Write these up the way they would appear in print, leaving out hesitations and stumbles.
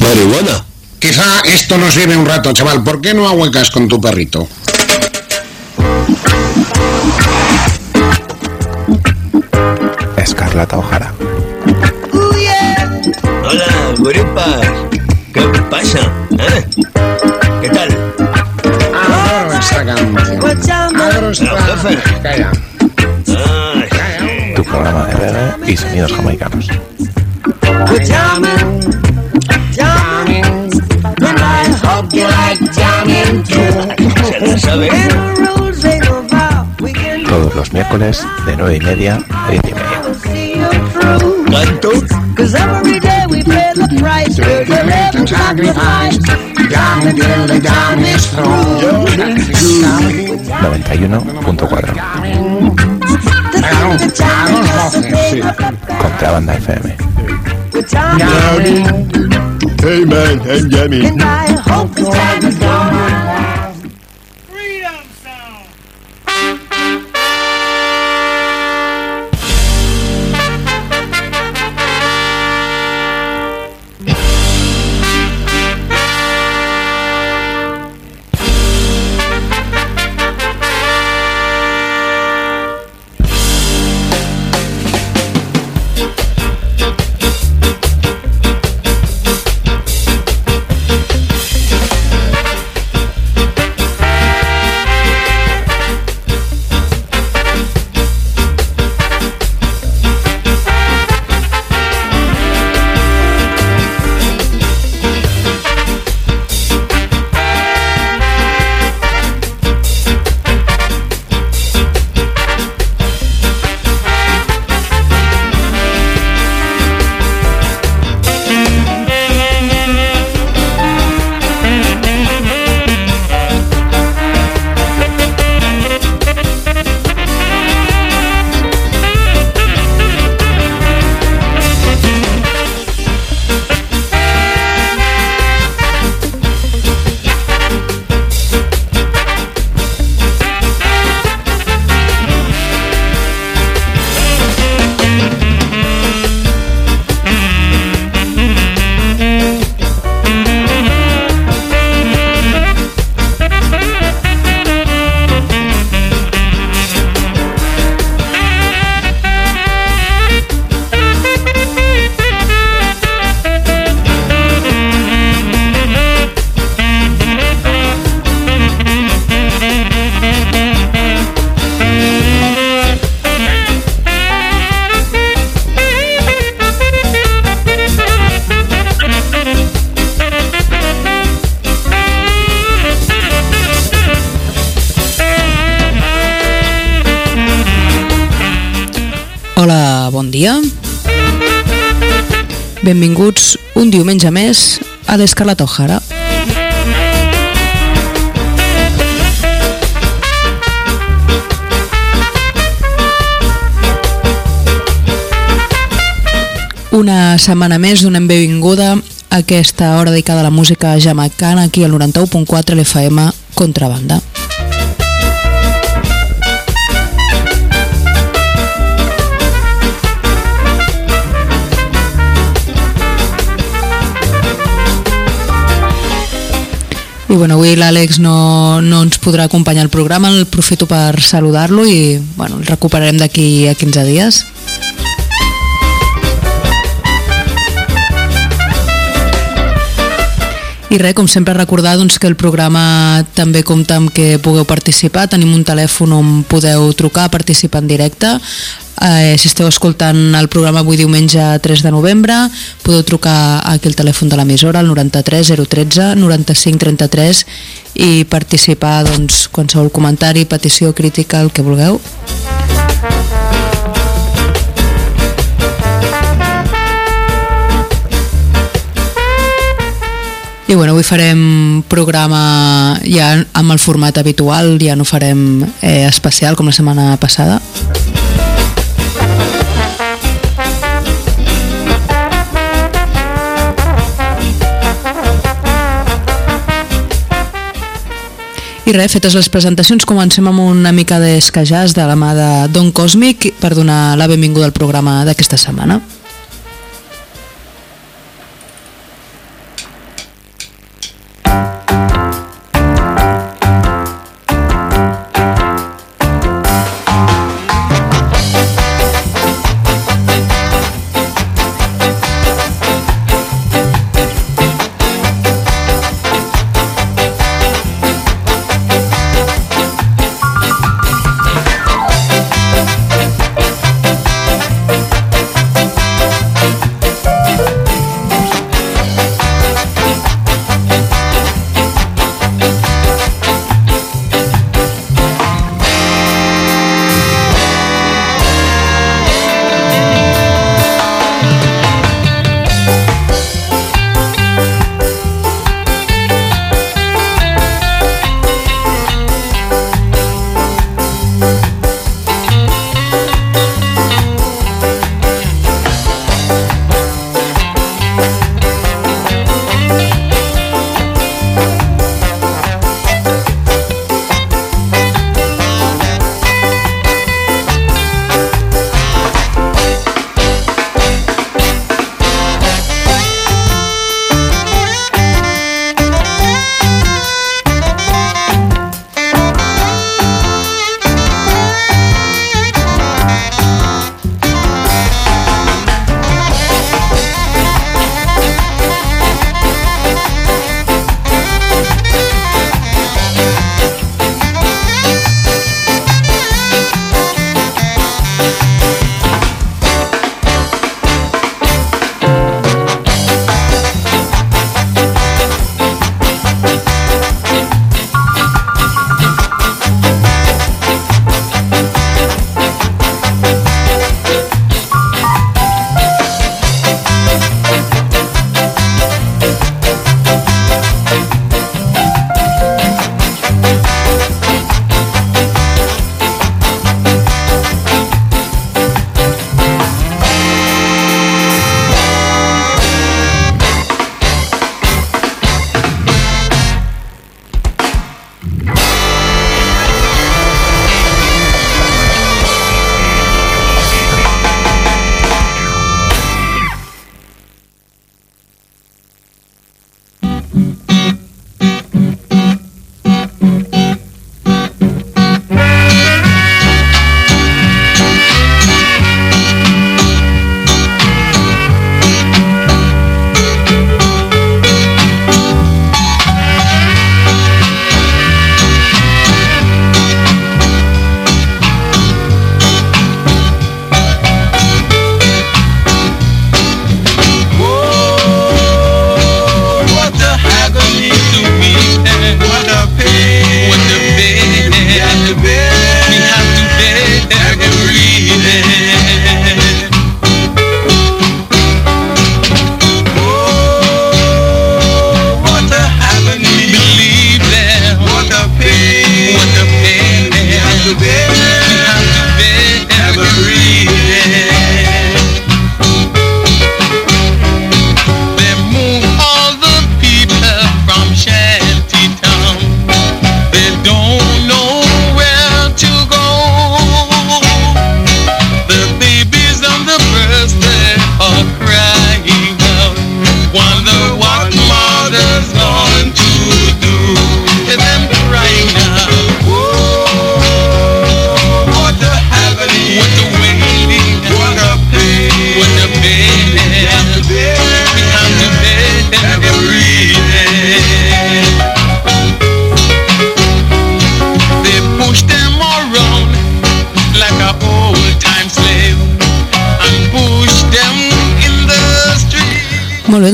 marihuana. Quizá esto nos lleve un rato, chaval. ¿Por qué no ahuecas con tu perrito? Escarlata O'Hara. Hola, guripas. ¿Qué pasa? ¿Qué tal? Adoro esta canción. Adoro esta... Jefe. Calla. Tu programa de reggae y sonidos jamaicanos. ¿Se la sabe? Todos los miércoles de 9:30 a 10:30. ¿Cuánto? 91.4. Contrabanda FM. Hey man, I'm Jamie. Hola, bon dia. Benvinguts un diumenge més a l'Escarlata O'Hara. Una setmana més donem benvinguda a aquesta hora dedicada a la música jamaicana aquí al 91.4 l'FM Contrabanda. I bueno, avui l'Àlex no ens podrà acompanyar al programa, el aprofito per saludar-lo i bueno, el recuperarem d'aquí a 15 dies. I res, com sempre recordar doncs, que el programa també compta amb que pugueu participar, tenim un telèfon on podeu trucar, participar en directe. Si esteu escoltant el programa avui diumenge 3 de novembre, podeu trucar aquí al telèfon de l'emissora, al 93 013 95 33 i participar doncs, qualsevol comentari, petició, crítica, el que vulgueu. I bueno, avui farem programa ja amb el format habitual, ja no farem especial com la setmana passada. I res, fetes les presentacions, comencem amb una mica d'escajàs de la mà de Don Cosmic per donar la benvinguda al programa d'aquesta setmana.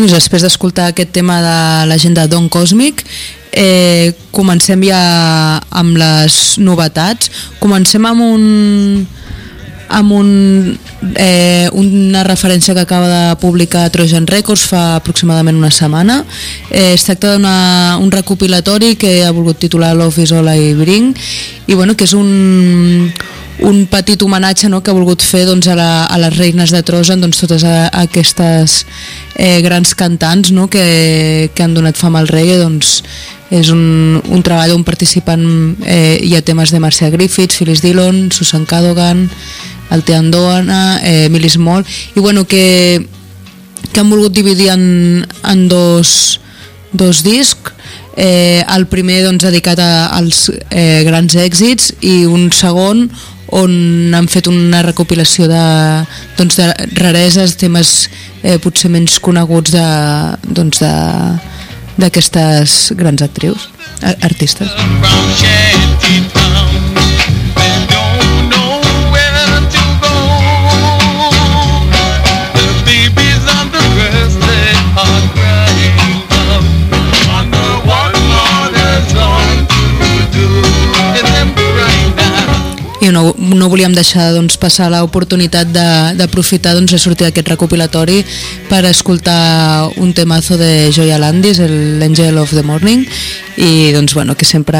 doncs després d'escoltar aquest tema de l'agenda Don Cosmic, comencem ja amb les novetats. Comencem amb una referència que acaba de publicar Trojan Records fa aproximadament una setmana. Es tracta d'un recopilatori que ha volgut titular Love is All I Bring, i bueno, que és un petit homenatge, no?, que ha volgut fer doncs, a les reines de Trojan, doncs, totes aquestes grans cantants, no?, que han donat fama al reggae. Doncs és un treball on participen hi ha temes de Marcia Griffiths, Phyllis Dillon, Susan Cadogan, Althea Andoana, Millie Small, i bueno, que han volgut dividir en dos discs. El primer doncs, dedicat als grans èxits, i un segon on han fet una recopilació de rareses, temes potser menys coneguts d'aquestes grans artistes. I no volíem deixar passar l'oportunitat d'aprofitar de sortir d'aquest recopilatori per escoltar un temazo de Joya Landis, l'Angel of the Morning, i bueno, que sempre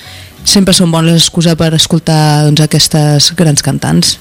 són bones excuses per escoltar aquestes grans cantants.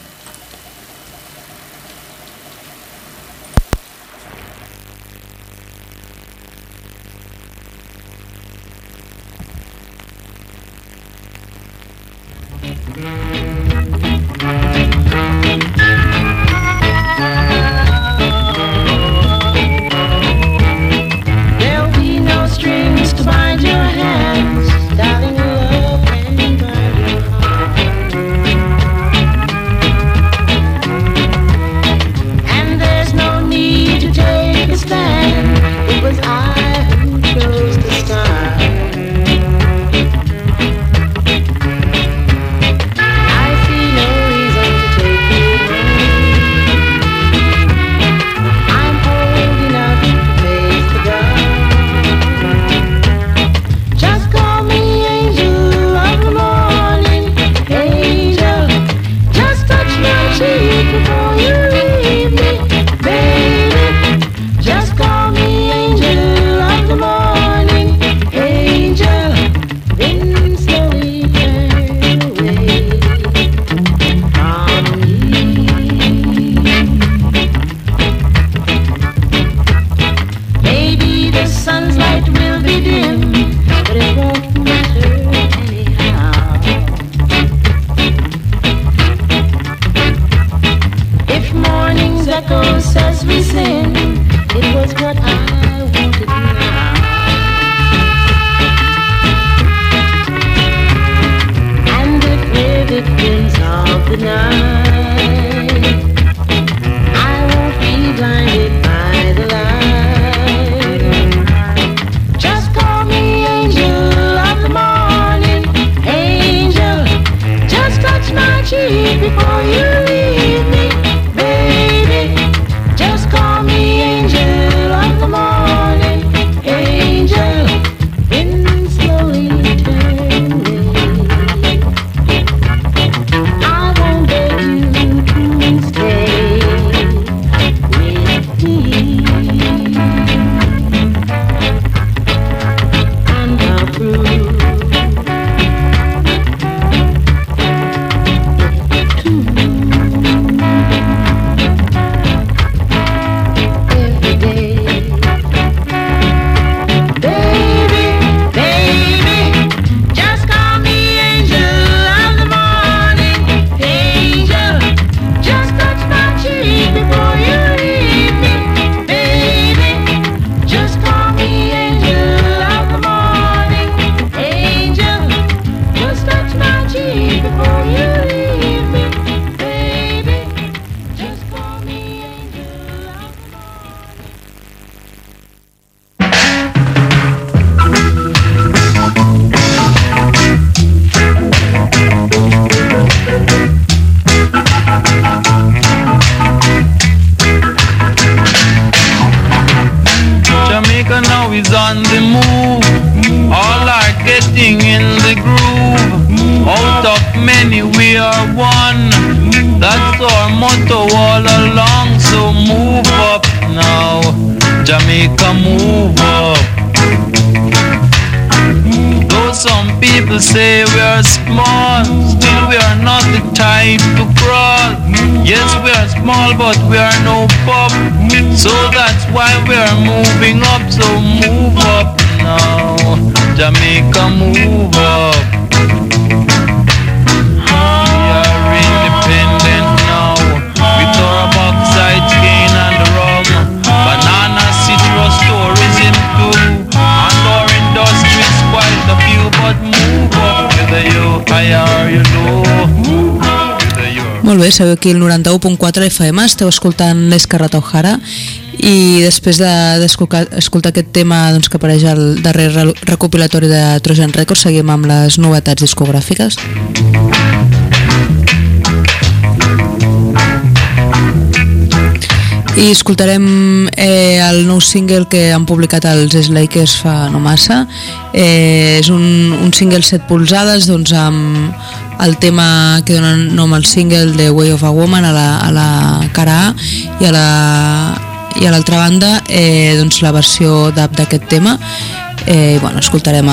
I won't beg you is on the move. All are getting in the groove. Out of many we are one. That's our motto all along. So move up now, Jamaica, move up. Though some people say we are small, still we are not the type to crawl. Yes, we are small, but we are no pup. So that's why we are moving up. So move up now, Jamaica, move up. We are independent now, with our bauxite, cane and rum, banana, citrus, tourism too, and our industries quite a few. But move up, whether you high or you low. Molt bé, sabeu aquí el 91.4 FM, esteu escoltant l'Escarrata O'Hara, i després d'escoltar aquest tema doncs, que apareix al darrer recopilatori de Trojan Records, seguim amb les novetats discogràfiques. I escoltarem el nou single que han publicat els Slakers fa no massa. És un single 7 polzades, doncs, amb el tema que dona nom al single The Way of a Woman a la cara A, i a l'altra banda doncs la versió dub d'aquest tema. Bueno, escoltarem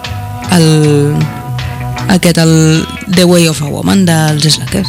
el The Way of a Woman dels Slakers.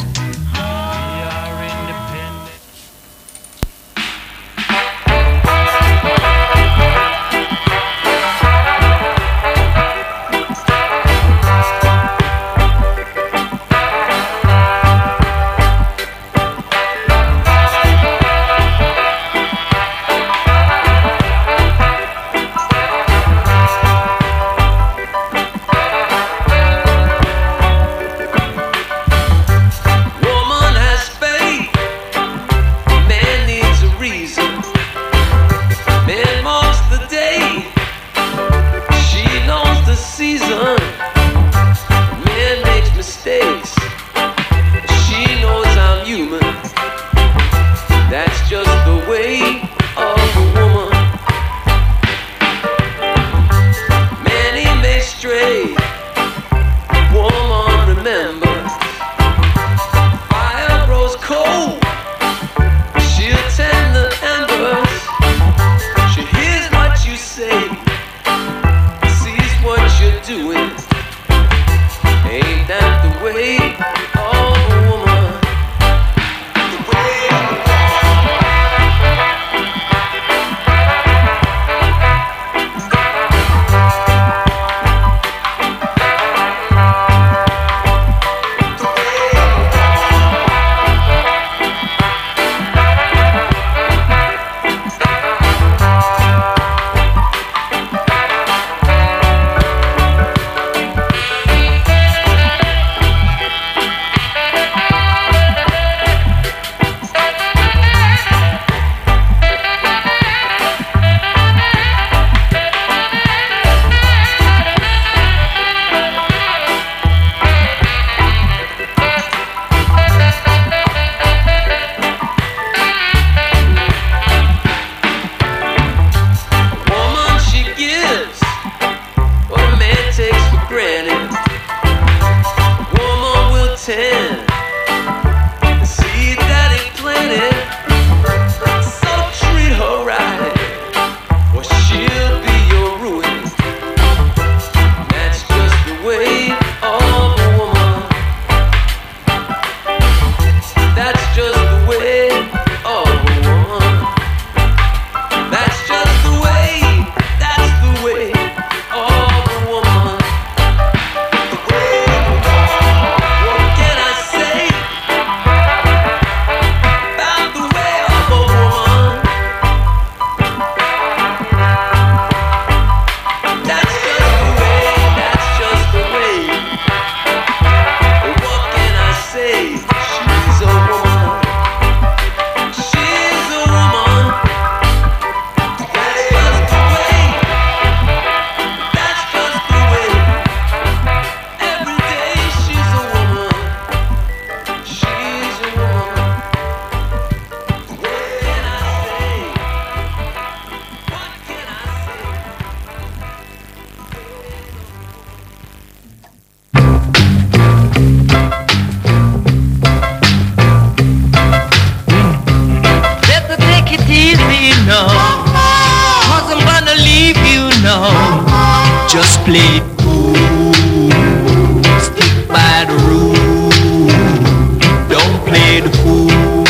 play it cool. Stick by the rule. Don't play the fool.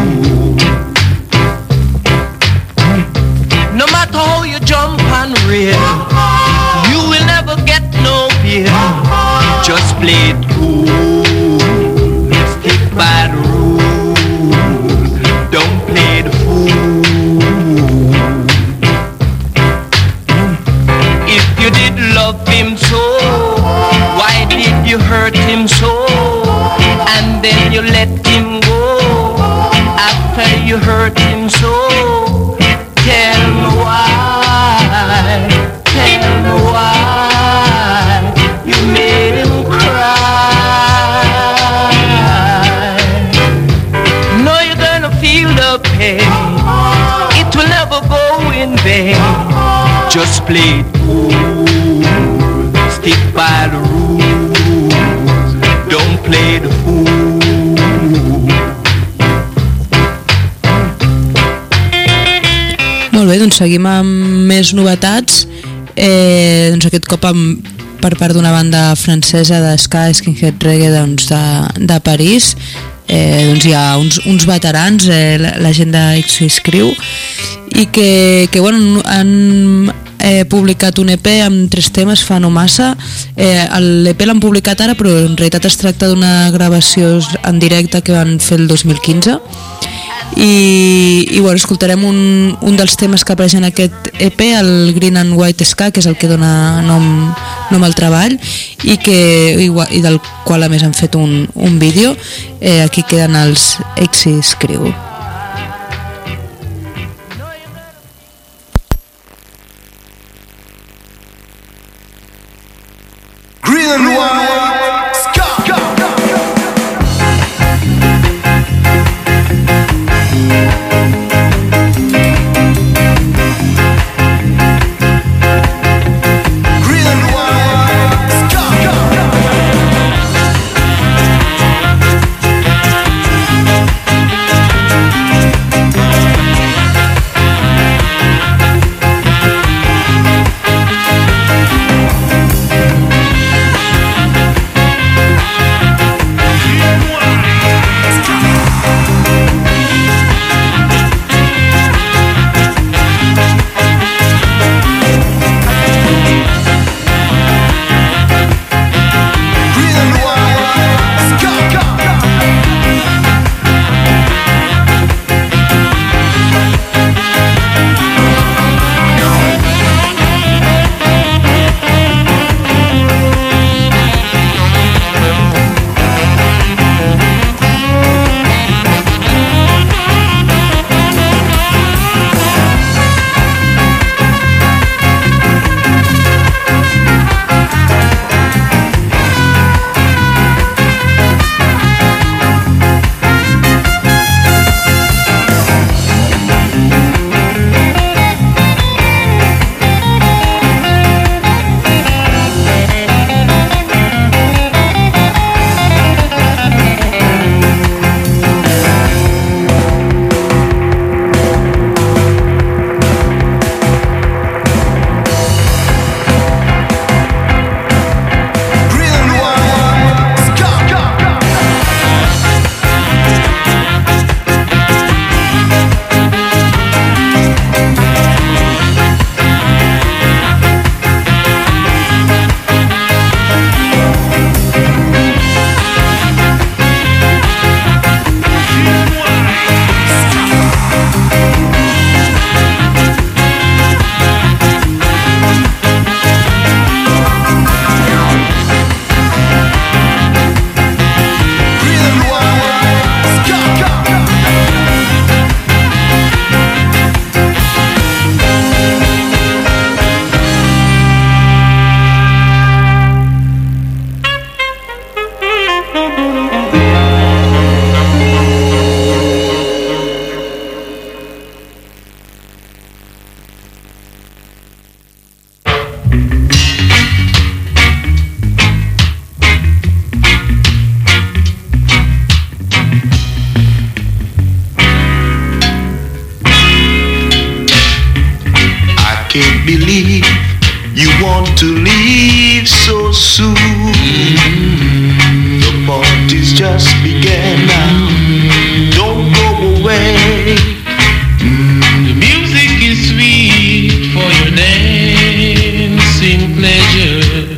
No matter how you jump and rail, you will never get no beer. Just play it cool. Stick by the rule. Don't play the fool. If you did love him so, why did you hurt him so? And then you let him go after you hurt him so. Tell me why, tell me why you made him cry. No, you're gonna feel the pain, it will never go in vain. Just play it cool, stick by the rules, don't play the fool. Molt bé, doncs seguim amb més novetats. Doncs aquest cop per part d'una banda francesa de ska, skinhead reggae, doncs de París. Doncs hi ha uns veterans, la gent d'X Crew, i que bueno, han publicat un EP amb 3 temes fa no massa. L'EP l'han publicat ara, però en realitat es tracta d'una gravació en directe que van fer el 2015. I bueno, escoltarem un dels temes que apareix en aquest EP, el Green and White Ska, que és el que dona nom al treball, i del qual a més han fet un vídeo. Aquí queden els X Crew. Green and white ska. You want to leave so soon. The party's just began now. Don't go away. The music is sweet for your dancing pleasure.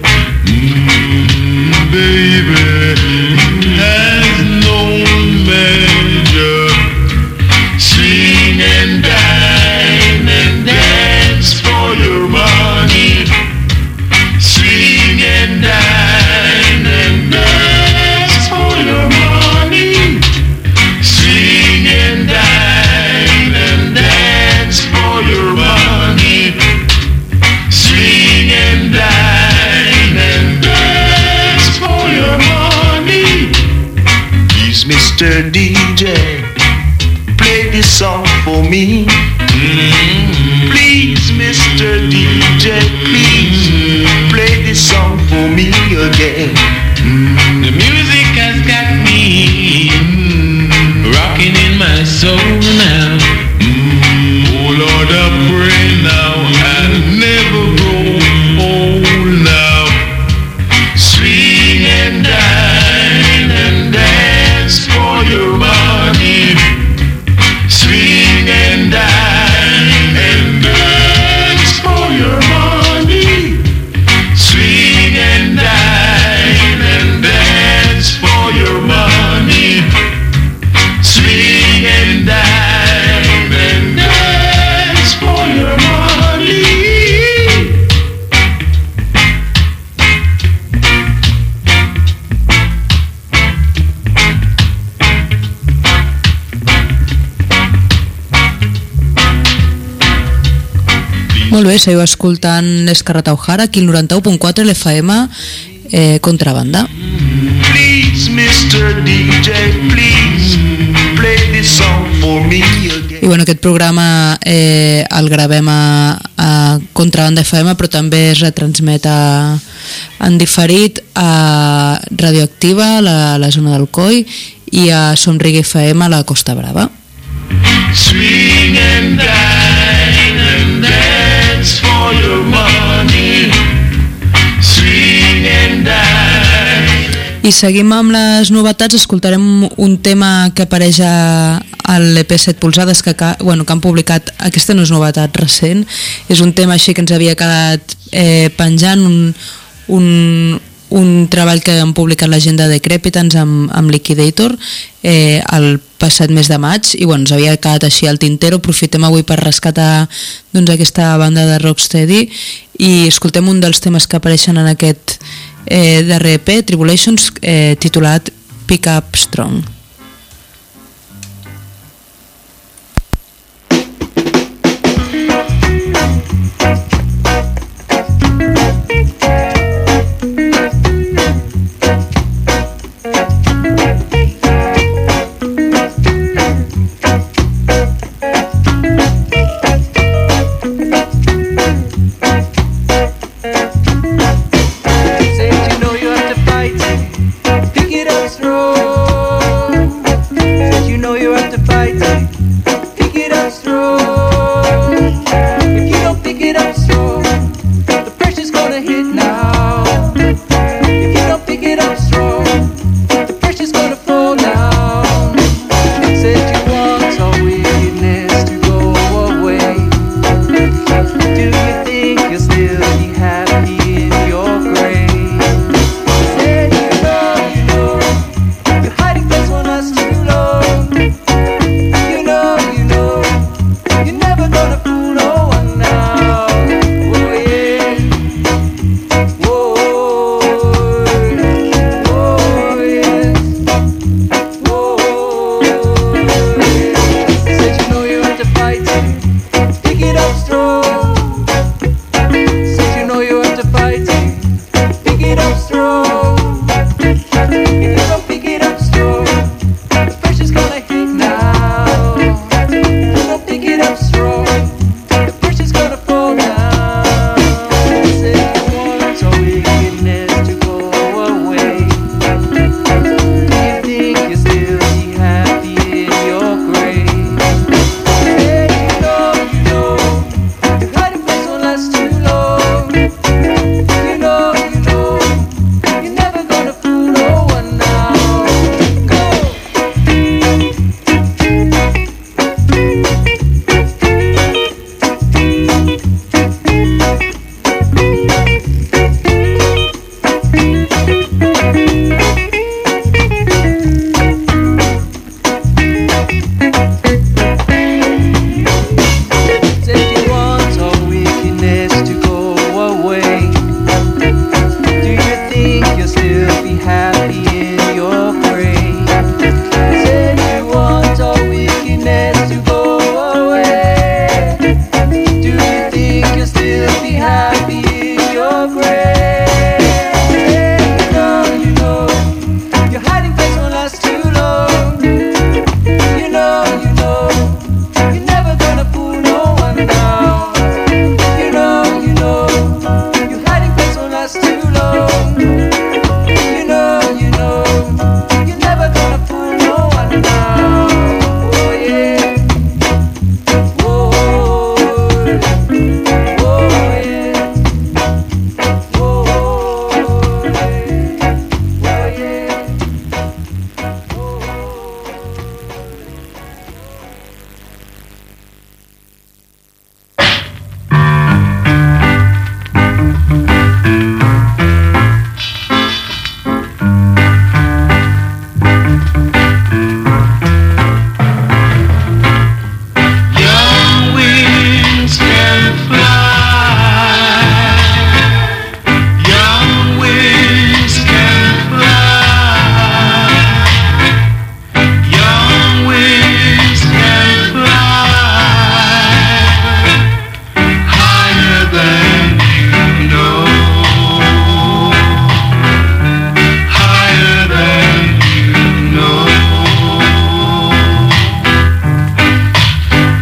Baby, it has no measure. Swing and dine and dance for your money. Swing and dine and dance for your money. Swing and dine and dance for your money. Swing and dine and dance for your money. Please, Mr. DJ, play this song for me. Please, Mr. DJ, please play this song for me again. The music has got me rocking in my soul now. Oh Lord, I pray now I'll never grow old now. Swing and dine and dance for your money. Swing and dine and dance for your money. Swing and dine and dance for your money. Swing and dine and dance for your money. Molt bé, seguiu escoltant Escarrata O'Hara, aquí al 91.4 l'FM, Contrabanda. Please, Mr. DJ, please play this song for me again. I bueno, aquest programa el gravem a Contrabanda FM, però també es retransmet en diferit a Radioactiva, a la zona del Coi, i a Somrigue FM a la Costa Brava. Swing and dine and dance for your money. Swing and dine. I seguim amb les novetats. Escoltarem un tema que apareix a l'EP 7 polzades que han publicat. Aquesta no és novetat recent, és un tema així que ens havia quedat penjant, un treball que han publicat la gent de Decrepitans amb Liquidator el passat mes de maig, i bueno, ens havia quedat així al tintero. Aprofitem avui per rescatar aquesta banda de Rocksteady i escoltem un dels temes que apareixen en aquest darrer EP, Tribulations, titulat Pick Up Strong. Said you know you have to fight, pick it up strong.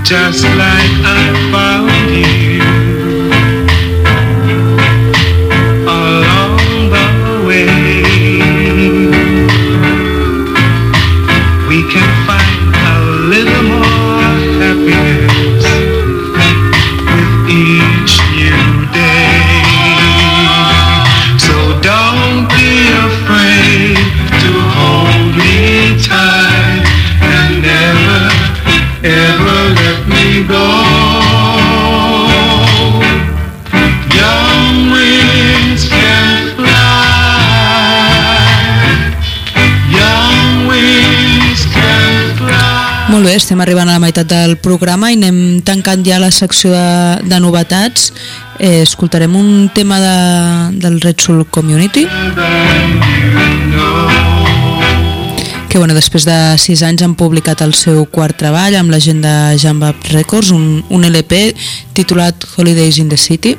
just like I found you along the way. We can find a little more happiness with each new day. So don't be afraid to hold me tight and never, ever let me go. Young wings can fly. Young wings can fly. Molt bé, estem arribant a la meitat del programa i anem tancant ja la secció de novetats. Escoltarem un tema del Red Soul Community, que bueno, després de 6 anys han publicat el seu quart treball amb la gent de Jamba Records, un LP titulat Holidays in the City.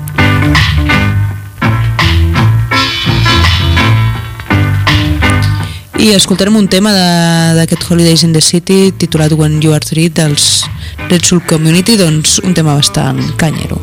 I escoltarem un tema d'aquest Holidays in the City titulat When You Are Three dels Red Soul Community, doncs un tema bastant canyero.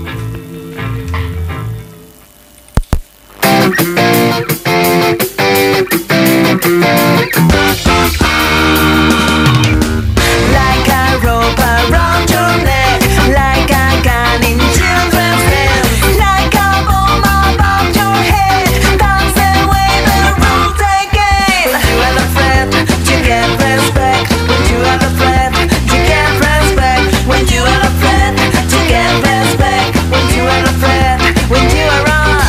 Like a rope around your neck, like a gun in children's hands, like a bomb above your head. That's the way the rules again. When you are a threat, you get respect. When you are a threat, you get respect. When you are a threat, you get respect. When you are a threat, when you are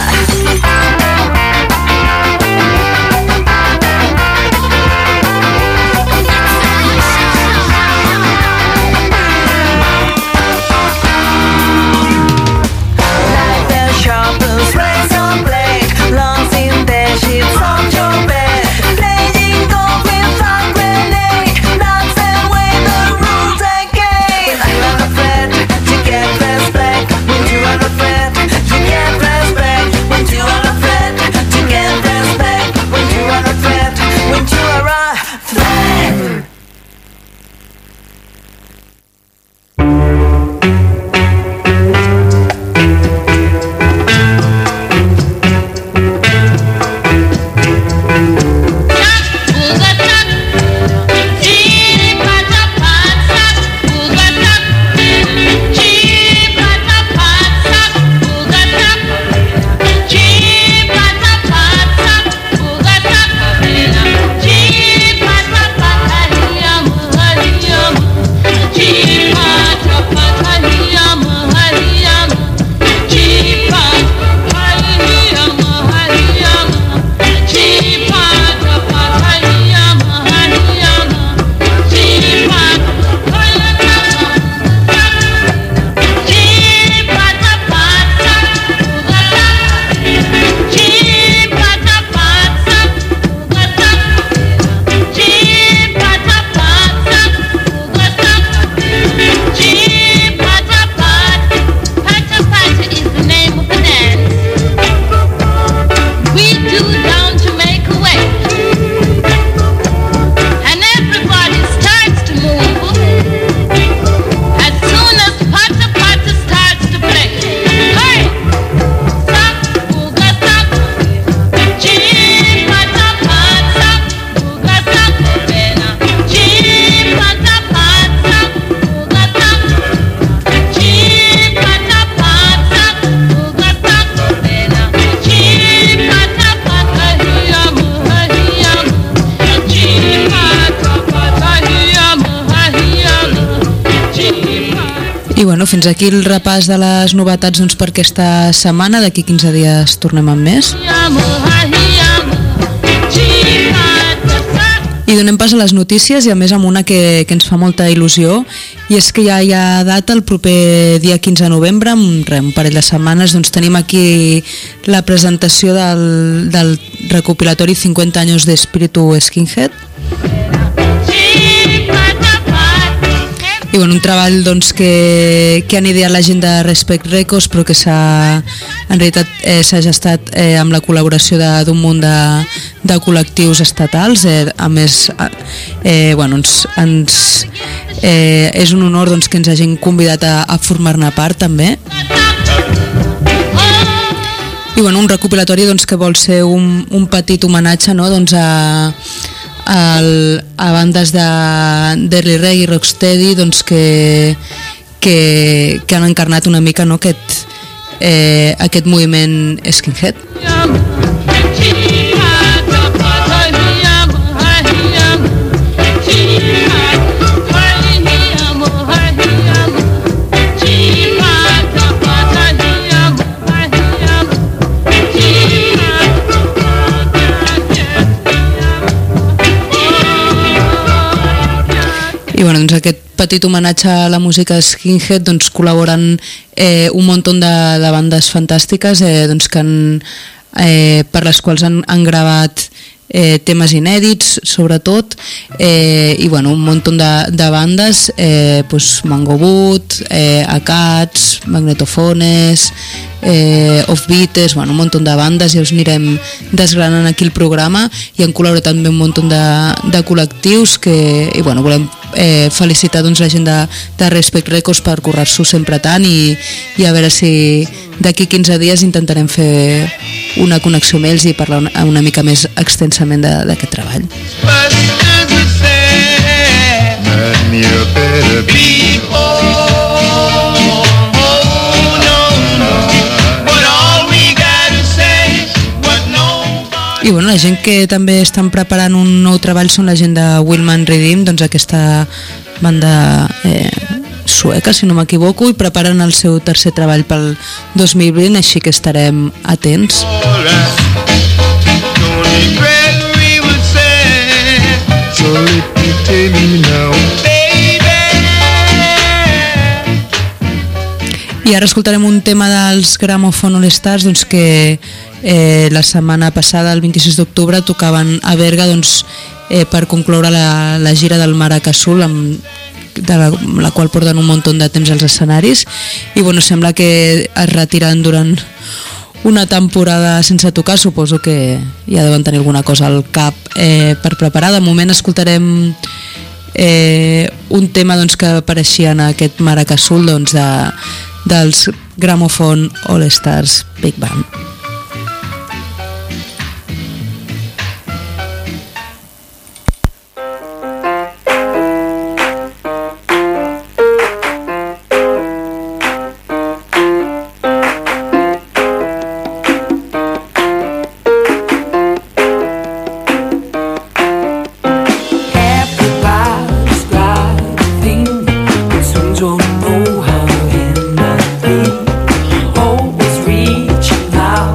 I bueno, fins aquí el repàs de les novetats doncs, per aquesta setmana. D'aquí 15 dies tornem amb més. I donem pas a les notícies i a més amb una que ens fa molta il·lusió, i és que ja hi ha data el proper dia 15 de novembre, un parell de setmanes, doncs tenim aquí la presentació del recopilatori 50 anys d'Espíritu Skinhead. I I bueno, un treball doncs, que han ideat la gent de Respect Records, però que en realitat s'ha gestat amb la col·laboració d'un munt de col·lectius estatals. A més, bueno, és un honor doncs, que ens hagin convidat a formar-ne part també. I bueno, un recopilatori doncs, que vol ser un petit homenatge, no? Doncs a bandes d'early reggae i rocksteady doncs, que han encarnat una mica, no? aquest moviment skinhead. I bueno, doncs aquest petit homenatge a la música skinhead doncs, col·laboren un munt de bandes fantàstiques doncs, per les quals han gravat temes inèdits sobretot, i bueno, un munt de bandes, pues, Mango Boot, Acats, Magnetofones, Offbeats, bueno, un munt de bandes, i els anirem desgranant aquí el programa, i han col·laborat també un munt de col·lectius i bueno, volem felicitar doncs, la gent de Respect Records per currar-s'ho sempre tant, i a veure si d'aquí 15 dies intentarem fer una connexió amb ells i parlar una mica més extensament d'aquest treball. I bueno, la gent que també estan preparant un nou treball són la gent de Willman Redeem, doncs aquesta banda sueca, si no m'equivoco, i preparen el seu tercer treball pel 2020, així que estarem atents. I ara escoltarem un tema dels Gramophone All Stars, doncs, que la setmana passada, el 26 d'octubre, tocaven a Berga doncs, per concloure la gira del Maracassul, de la qual porten un munt de temps als escenaris, i bueno, sembla que es retiren durant una temporada sense tocar. Suposo que ja deuen tenir alguna cosa al cap per preparar. De moment escoltarem un tema doncs, que apareixia en aquest Maracassul doncs, dels Gramophone All Stars Big Band. Always reaching out.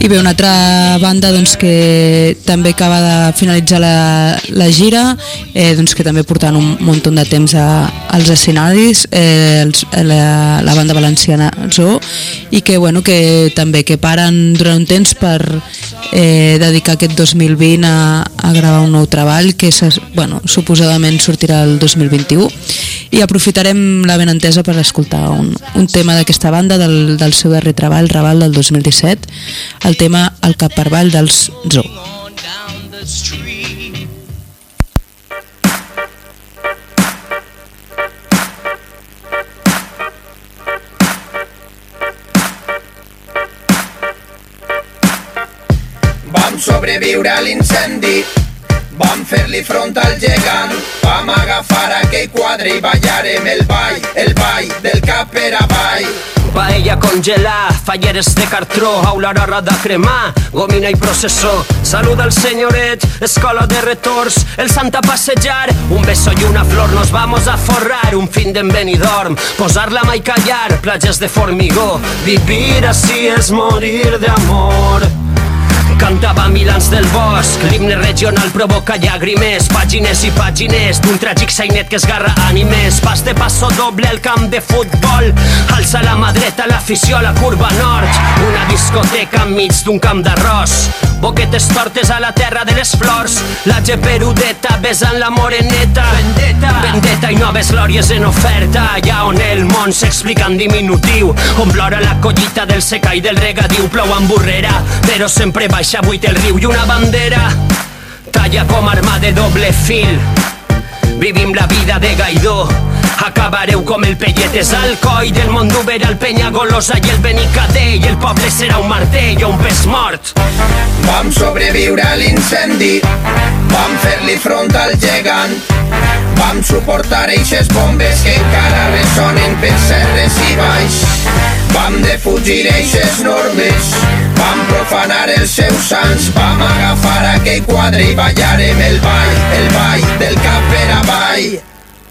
I bé, una altra banda doncs, que també acaba de finalitzar la gira, doncs, que també portant un munt de temps als escenaris, la banda valenciana Zoo, i que, bueno, que també que paren durant un temps per dedicar aquest 2020 a gravar un nou treball que bueno, suposadament sortirà el 2021, i aprofitarem la benentesa per escoltar un tema d'aquesta banda del seu darrer treball, Raval, del 2017, el tema El cap per avall dels Zoo. Vam sobreviure a l'incendi, vam fer-li front al gegant, vam agafar aquell quadre i ballarem el ball del cap per avall. Paella congelar, falleres de cartró, aula de cremar, gomina i processó. Saluda al senyoret, escola de retorns, el sant a passejar, un beso y una flor, nos vamos a forrar, un fin de Benidorm, posar la mà i callar, platges de formigó, vivir así es morir de amor. Cantava Milans del Bosc, l'himne regional provoca llàgrimes, pàgines i pàgines d'un tràgic sainet que esgarra ànimes. Pas de passo doble al camp de futbol, alça la mà dreta l'afició a la curva nord, una discoteca enmig d'un camp d'arròs, boquetes tortes a la terra de les flors, la geperudeta besant la moreneta, vendetta i noves glòries en oferta, allà on el món s'explica en diminutiu, on plora la collita del secà i del regadiu, plou amb burrera, però sempre baixa buit el riu i una bandera talla com arma de doble fil. Vivim la vida de Gaidó, acabareu com el Pelletes al coll del món d'Uber al Penyagolosa i el Benicadell, el poble serà un martell o un pes mort. Vam sobreviure a l'incendi, vam fer-li front al gegant, vam suportar eixes bombes que encara ressonen per serres i baix, vam defugir eixes normes, vam profanar els seus sants, vam agafar aquell quadre i ballarem el ball del cap per avall.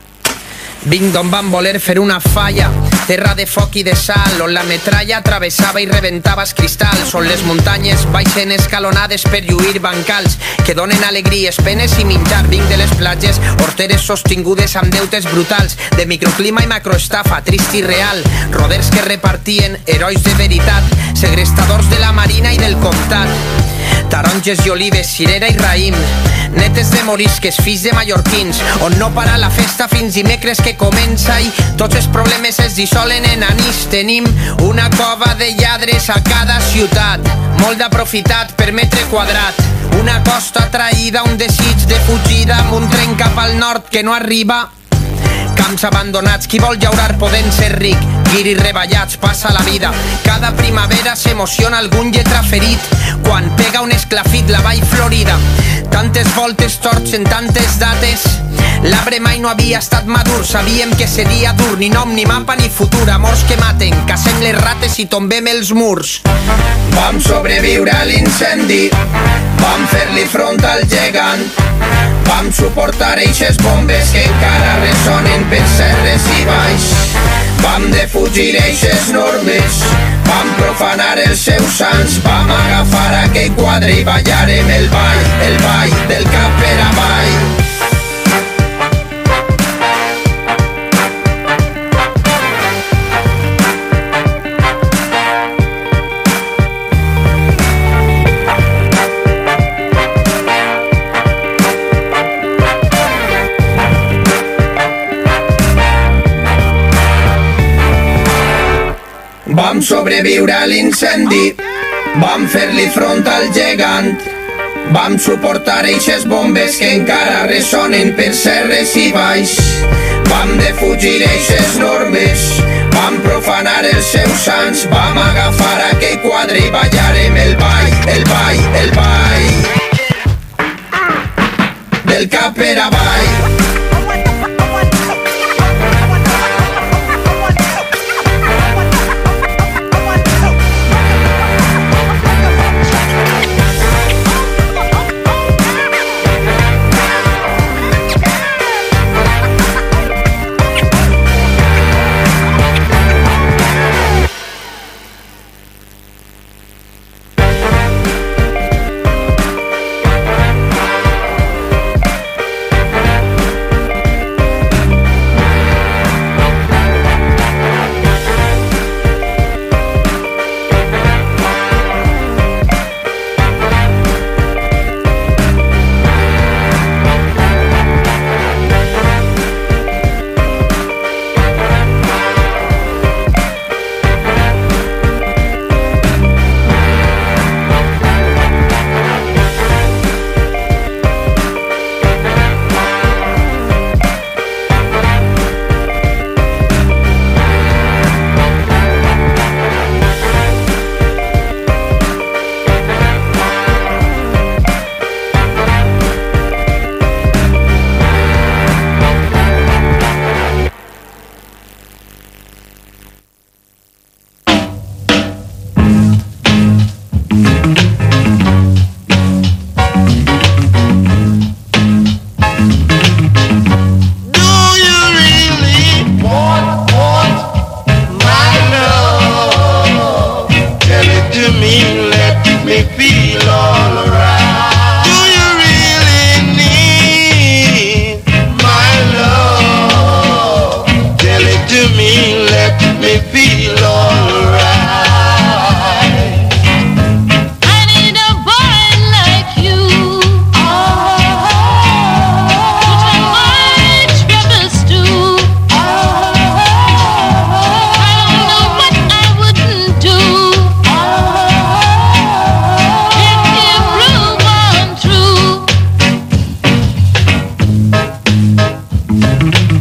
Vinc d'on van voler fer una falla, terra de foc i de sal, on la metralla travessava i reventava els cristalls, on les muntanyes baixen escalonades per lluir bancals que donen alegries, penes i menjar. Vinc de les platges, horteres sostingudes amb deutes brutals, de microclima i macroestafa, trist i real, roders que repartien herois de veritat, segrestadors de la marina i del comtat, taronges i olives, cirera i raïm, netes de morisques, fills de mallorquins, on no para la festa fins dimecres que comença i tots els problemes es dissolen en anís. Tenim una cova de lladres a cada ciutat, molt d'aprofitat per metre quadrat, una costa traïda, un desig de fugida amb un tren cap al nord que no arriba, camps abandonats, qui vol llaurar podent ser ric, guiris reballats, passa la vida, cada primavera s'emociona algun lletra ferit, quan pega un esclafit la vall florida, tantes voltes torts en tantes dates, l'arbre mai no havia estat madur, sabíem que seria dur, ni nom, ni mapa, ni futur, amors que maten, cacem les rates i tombem els murs. Vam sobreviure a l'incendi, vam fer-li front al gegant, vam suportar eixes bombes que encara ressonen per serres i baix, vam defugir eixes normes, vam profanar els seus sants, vam agafar aquell quadre i ballarem el ball del cap per avall. Vam sobreviure a l'incendi, vam fer-li front al gegant, vam suportar eixes bombes que encara ressonen per serres i baix, vam defugir eixes normes, vam profanar els seus sants, vam agafar aquell quadre i ballarem el ball del cap per avall.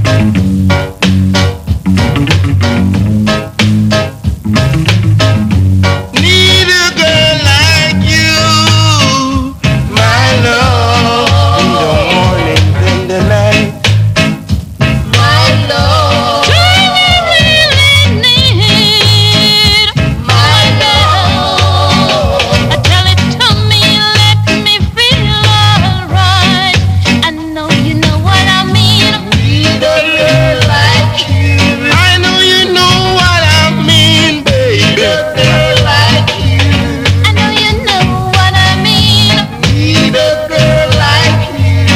Need a girl like you, my love. In the morning, in the night, my love. Do you really need my love? Tell it to me, let me feel alright. I know you know what I mean. Need a girl like you. I know you know what I mean, baby. Need a girl like you. I know you know what I mean. Need a girl like you.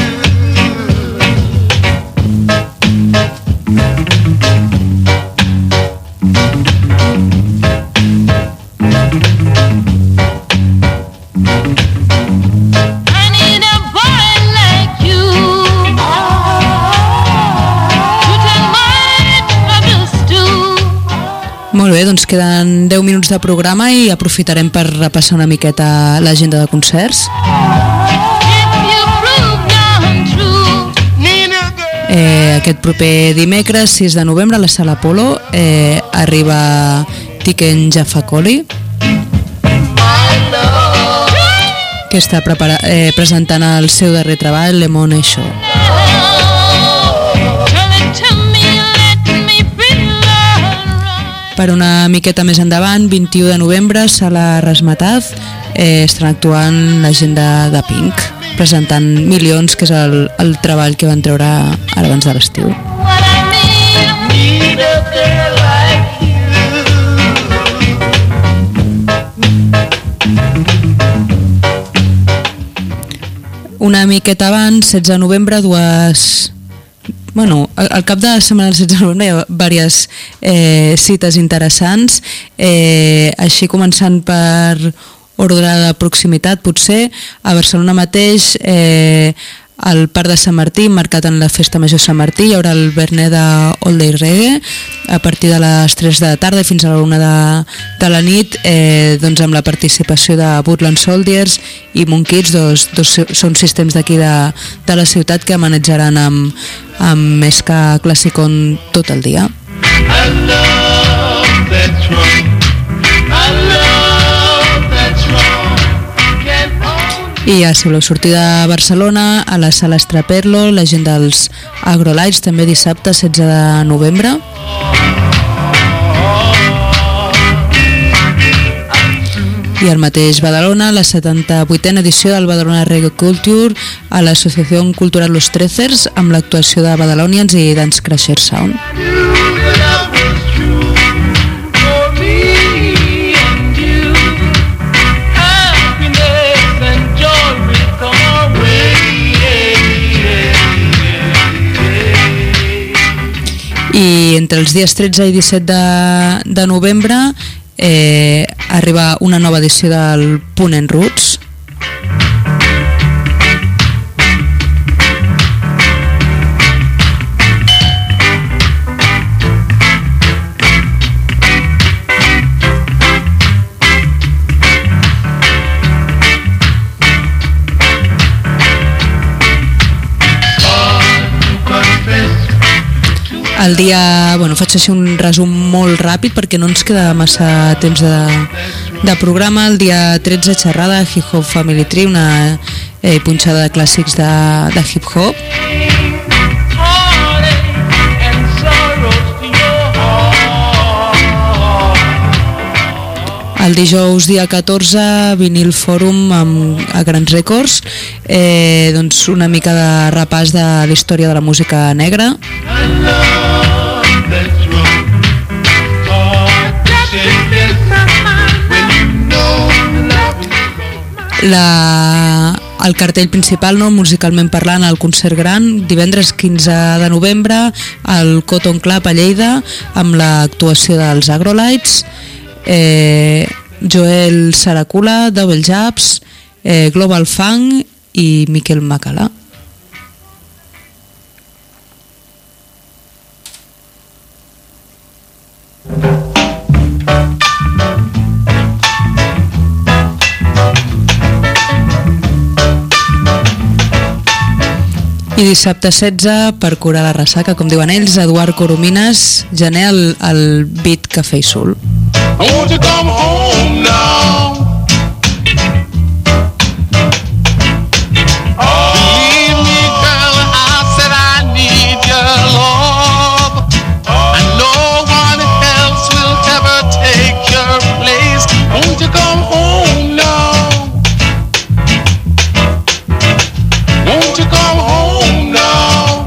I need a boy like you to turn my troubles to. Molt bé, doncs queden 10 minuts de programa i aprofitarem per repassar una miqueta l'agenda de concerts. If you prove down true, Need a girl. Aquest proper dimecres 6 de novembre a la Sala Apolo arriba Tiken Jafakoli, que està presentant el seu darrer treball, Le Monde Show. tell it to me, let me feel alright. Per una miqueta més endavant, 21 de novembre, Sala Rasmataz, estan actuant la gent de Pink, presentant Milions, que és el treball que van treure ara abans de l'estiu. What I mean. Need a girl like you. Una miqueta abans, 16 de novembre, al cap de la setmana del 16 de novembre hi ha diverses cites interessants, així començant per ordre de proximitat, potser a Barcelona mateix, al Parc de Sant Martí, marcat en la Festa Major Sant Martí, hi haurà el Bernet de All Day Reggae a partir de les 3 de la tarda fins a la 1 de la nit, doncs amb la participació de Woodland Soldiers i Moon Kids, dos són sistemes d'aquí de la ciutat que amenatjaran amb Ska Classicon tot el dia. I love that's wrong. I love that's wrong. Can't hold. I ja, si voleu sortir de Barcelona, a la Sala Estraperlo, la gent dels Agrolights, també dissabte 16 de novembre. I al mateix Badalona, la 78a edició del Badalona Reggae Culture a l'Associació Cultural Los Trecers, amb l'actuació de Badalonians i Dance Crasher Sound. Love was true for me and you. Happiness and joy will come our way. I entre els dies 13 i 17 de novembre arriba una nova edició del Punt Roots. El dia, faig així un resum molt ràpid perquè no ens queda massa temps de programa. El dia 13, xerrada Hip Hop Family Tree, una punxada de clàssics de hip hop. El dijous dia 14, Vinil Fòrum a Grans Records, doncs una mica de repàs de la història de la música negra. El cartell principal, musicalment parlant, el concert gran, divendres 15 de novembre al Cotton Club a Lleida, amb l'actuació dels Agrolights, Joel Saracula, Double Jabs, Global Funk i Miquel Macalà. I dissabte 16, per curar la ressaca, com diuen ells, Eduard Coromines, gener al Beat Cafè i Sul. Won't you come home now? Believe me, girl, I said I need your love, and no one else will ever take your place. Won't you come home now? Won't you come home now?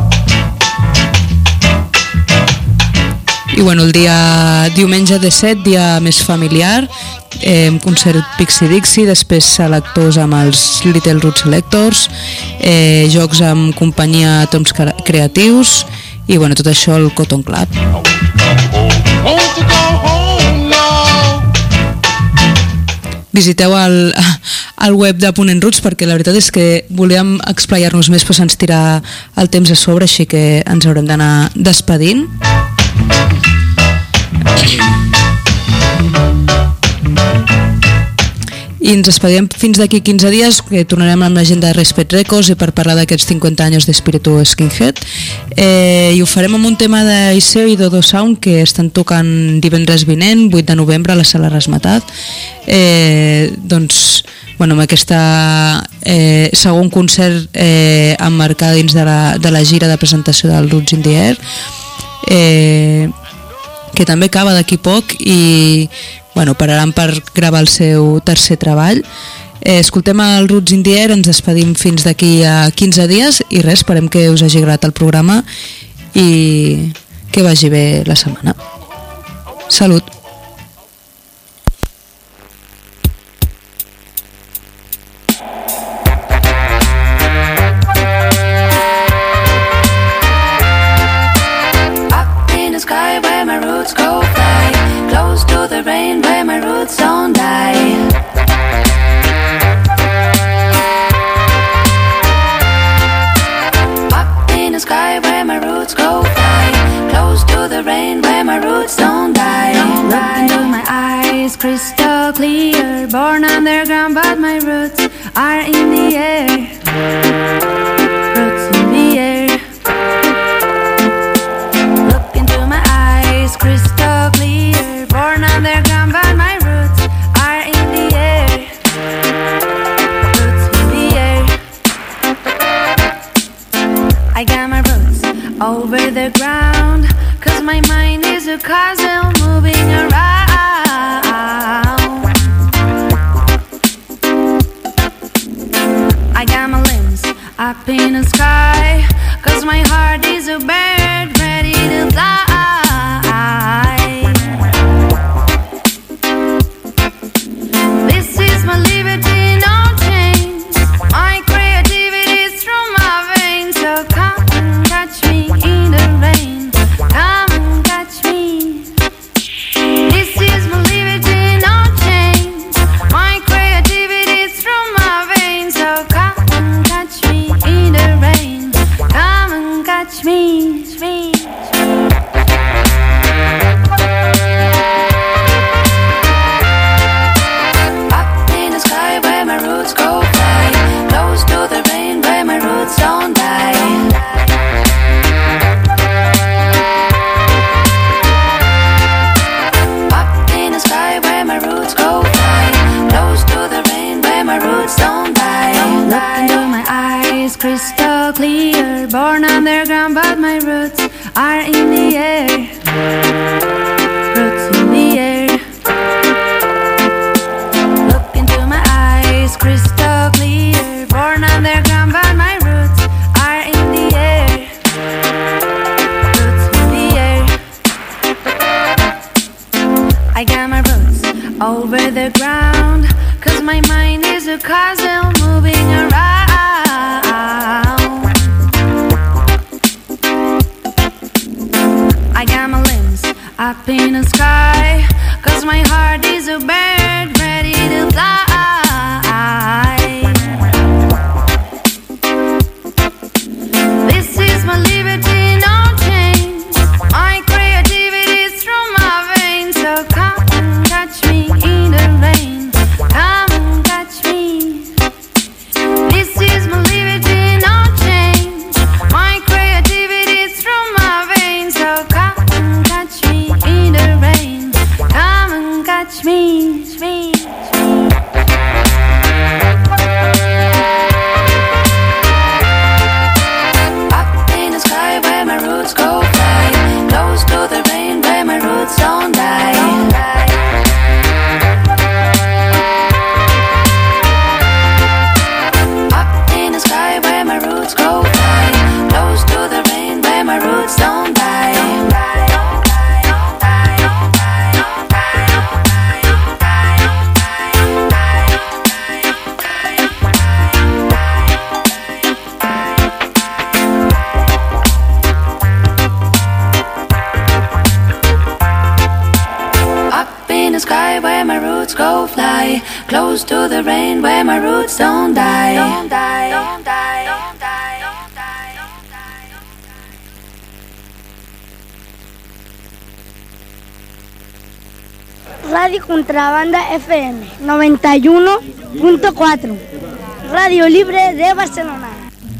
I bueno, el diumenge 17, dia més familiar, un concert Pixie Dixie, després selectors amb els Little Roots Selectors, jocs amb companyia Tons Creatius i bueno, tot això al Cotton Club. Visiteu el web de Ponent Roots perquè la veritat és que volíem explayar-nos més però se'ns tira el temps a sobre, així que ens haurem d'anar despedint. I ens despedirem fins d'aquí 15 dies, que tornarem amb l'agenda de Respect Records i per parlar d'aquests 50 anys d'Espíritu Skinhead, i ho farem amb un tema d'Iseo i Dodo Sound que estan tocant divendres vinent, 8 de novembre a la Sala Rasmatat. Doncs bueno, amb aquesta segon concert emmarcada dins de la gira de presentació del Roots in the Air, que també acaba d'aquí poc i bueno, pararan per gravar el seu tercer treball. Escoltem el Roots in the Air, ens despedim fins d'aquí a 15 dies i res, esperem que us hagi agradat el programa i que vagi bé la setmana. Salut! Don't die. Up in the sky where my roots go fly, close to the rain where my roots don't die. Look into my eyes, crystal clear, born underground but my roots are in the air. Roots in the air. Look into my eyes, crystal clear, born underground but my over the ground, 'cause my mind is a castle moving around. I got my limbs up in the sky, 'cause my heart is a bird ready to fly. This is my liberty, no chains. My creativity is through my veins, so come catch me in the rain. Come and catch me. This is my liberty, no chains. My creativity is through my veins, so come and catch me in the rain. Come and catch me. Up in the sky where my roots go fly, close to the rain where my roots don't die. Don't die. Look into my eyes, crystal clear, born underground but my roots are in the air. Roots in the air. Look into my eyes, crystal clear, born underground but my roots are in the air. Roots in the air. I got my roots over the ground, 'cause my mind is a castle moving around. I got my limbs up in the sky, 'cause my heart is a bird ready to fly. This is my liberty, no chains. My creativity is through my veins, so come and catch me in the rain. Come and catch me. This is my liberty, no chains. roots go fly, close to the rain where my roots don't die. Don't die, don't die, don't die, don't die, don't die. Radio Contrabanda FM 91.4, Radio Libre de Barcelona.